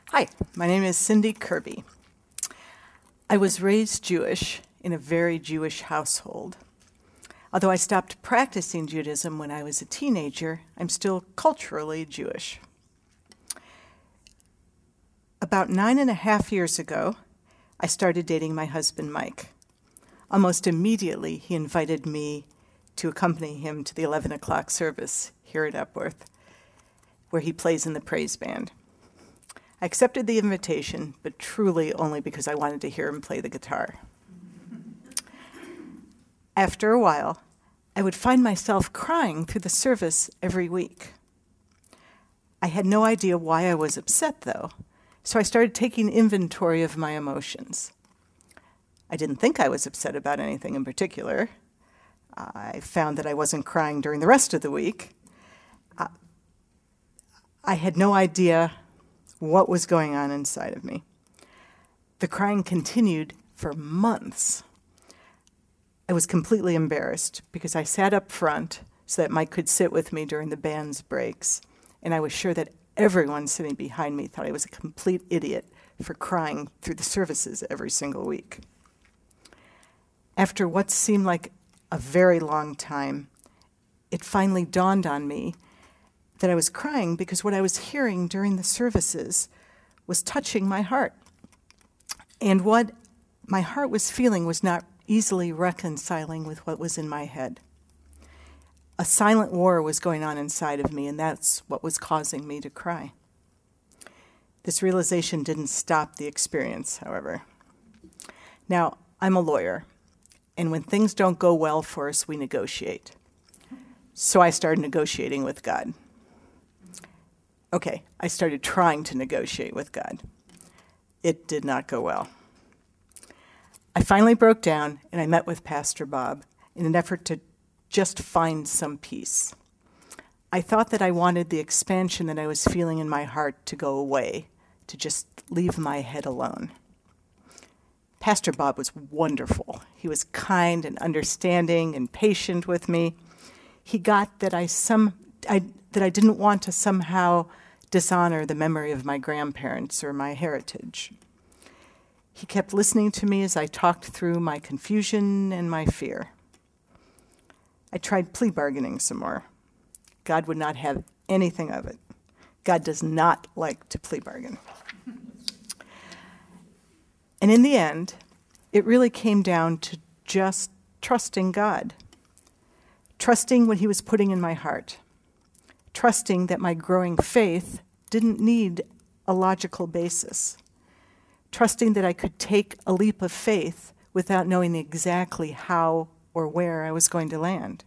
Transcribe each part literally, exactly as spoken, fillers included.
Hi, my name is Cindy Kirby. I was raised Jewish in a very Jewish household. Although I stopped practicing Judaism when I was a teenager, I'm still culturally Jewish. About nine and a half years ago, I started dating my husband, Mike. Almost immediately, he invited me to accompany him to the eleven o'clock service here at Epworth, where he plays in the praise band. I accepted the invitation, but truly only because I wanted to hear him play the guitar. After a while, I would find myself crying through the service every week. I had no idea why I was upset, though, so I started taking inventory of my emotions. I didn't think I was upset about anything in particular. I found that I wasn't crying during the rest of the week. Uh, I had no idea what was going on inside of me. The crying continued for months. I was completely embarrassed because I sat up front so that Mike could sit with me during the band's breaks, and I was sure that everyone sitting behind me thought I was a complete idiot for crying through the services every single week. After what seemed like a very long time, it finally dawned on me that I was crying because what I was hearing during the services was touching my heart. And what my heart was feeling was not easily reconciling with what was in my head. A silent war was going on inside of me, and that's what was causing me to cry. This realization didn't stop the experience, however. Now, I'm a lawyer, and when things don't go well for us, we negotiate. So I started negotiating with God. Okay, I started trying to negotiate with God. It did not go well. I finally broke down, and I met with Pastor Bob in an effort to just find some peace. I thought that I wanted the expansion that I was feeling in my heart to go away, to just leave my head alone. Pastor Bob was wonderful. He was kind and understanding and patient with me. He got that I some I that I didn't want to somehow dishonor the memory of my grandparents or my heritage. He kept listening to me as I talked through my confusion and my fear. I tried plea bargaining some more. God would not have anything of it. God does not like to plea bargain. And in the end, it really came down to just trusting God, trusting what he was putting in my heart, trusting that my growing faith didn't need a logical basis, trusting that I could take a leap of faith without knowing exactly how or where I was going to land.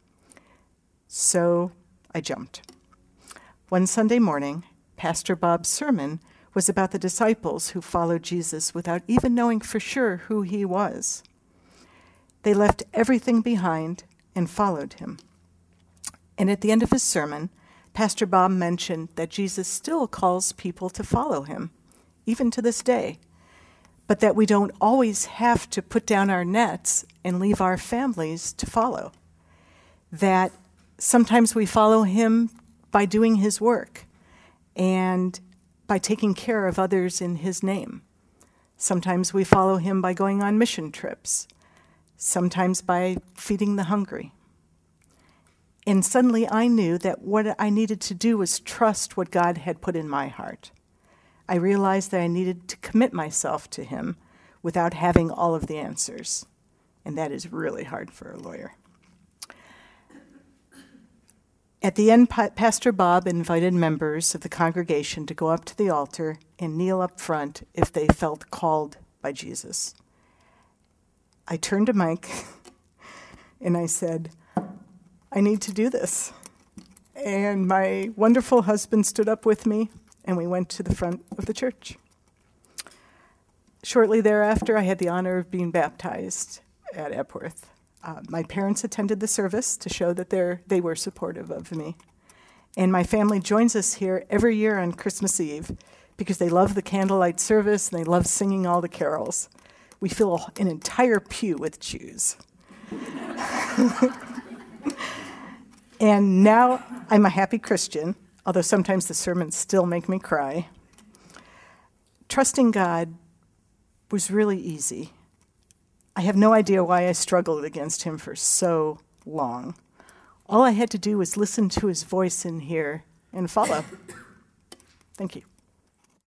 So I jumped. One Sunday morning, Pastor Bob's sermon was about the disciples who followed Jesus without even knowing for sure who he was. They left everything behind and followed him. And at the end of his sermon, Pastor Bob mentioned that Jesus still calls people to follow him, even to this day, but that we don't always have to put down our nets and leave our families to follow. That sometimes we follow him by doing his work and by taking care of others in his name. Sometimes we follow him by going on mission trips, sometimes by feeding the hungry. And suddenly I knew that what I needed to do was trust what God had put in my heart. I realized that I needed to commit myself to him without having all of the answers. And that is really hard for a lawyer. At the end, pa- Pastor Bob invited members of the congregation to go up to the altar and kneel up front if they felt called by Jesus. I turned to Mike and I said, I need to do this. And my wonderful husband stood up with me, and we went to the front of the church. Shortly thereafter, I had the honor of being baptized at Epworth. Uh, my parents attended the service to show that they're, they were supportive of me. And my family joins us here every year on Christmas Eve because they love the candlelight service and they love singing all the carols. We fill an entire pew with Jews. And now I'm a happy Christian, although sometimes the sermons still make me cry. trusting God was really easy. I have no idea why I struggled against him for so long. All I had to do was listen to his voice in here and follow. Thank you.